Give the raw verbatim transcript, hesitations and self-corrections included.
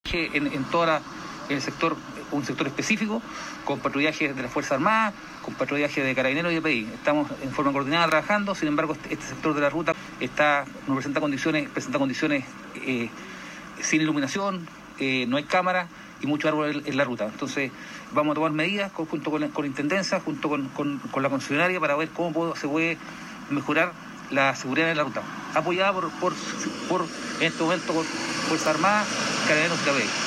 que en, en toda la, en el sector, un sector específico, con patrullaje de las Fuerzas Armadas, con patrullaje de Carabineros y de P I. Estamos en forma coordinada trabajando, sin embargo, este, este sector de la ruta está, no presenta condiciones, presenta condiciones eh, sin iluminación, eh, no hay cámara y mucho árbol en la ruta. Entonces vamos a tomar medidas con, junto con, con la Intendencia, junto con, con, con la concesionaria, para ver cómo puedo, se puede mejorar la seguridad en la ruta, apoyada por, por, por en este momento por Fuerzas Armadas, Carabineros y P I.